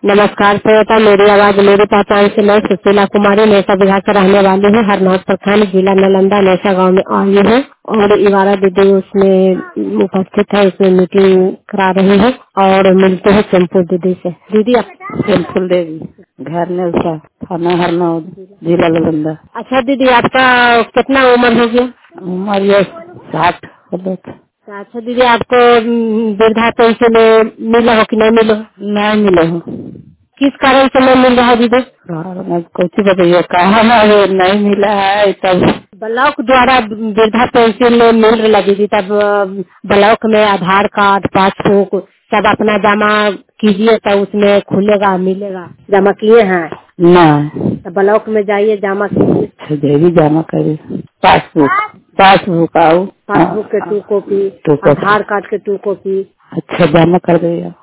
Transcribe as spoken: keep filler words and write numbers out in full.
नमस्कार श्रोता, मेरी आवाज मेरी पहचान से मैं सुशीला कुमारी नेशा विभाग का रहने वाली हूँ। हरनौत प्रखंड जिला नालंदा नेशा गांव में आई हूँ और इवारा दीदी उसमें उपस्थित है, उसमें मीटिंग करा रही है और मिलते हैं सिंपल दीदी से। दीदी आप सिंपल देवी, घर में उसका थाना हरनौत जिला नालंदा। अच्छा दीदी, आपका कितना उम्र हो गया? उम्र ये साठ हो गया। अच्छा दीदी, आपको वृद्धा पेंशन मिला हो कि नहीं मिला? नहीं मिले हो। किस कारण से नहीं मिल रहा है दीदी? कुछ बताइए, कहा ना वो नहीं मिला है तब ब्लॉक द्वारा वृद्धा पेंशन मिल रहा है दीदी। तब ब्लॉक में आधार कार्ड पासबुक सब अपना जमा कीजिए तो उसमें खुलेगा, मिलेगा। जमा किए हैं ना, तो ब्लॉक में जाइए, जमा कीजिए। अच्छा देवी जमा करे। पासबुक पासबुक आओ, पासबुक के two copy, two copy. Aadhaar card के टू कॉपी। अच्छा जमा कर दिया।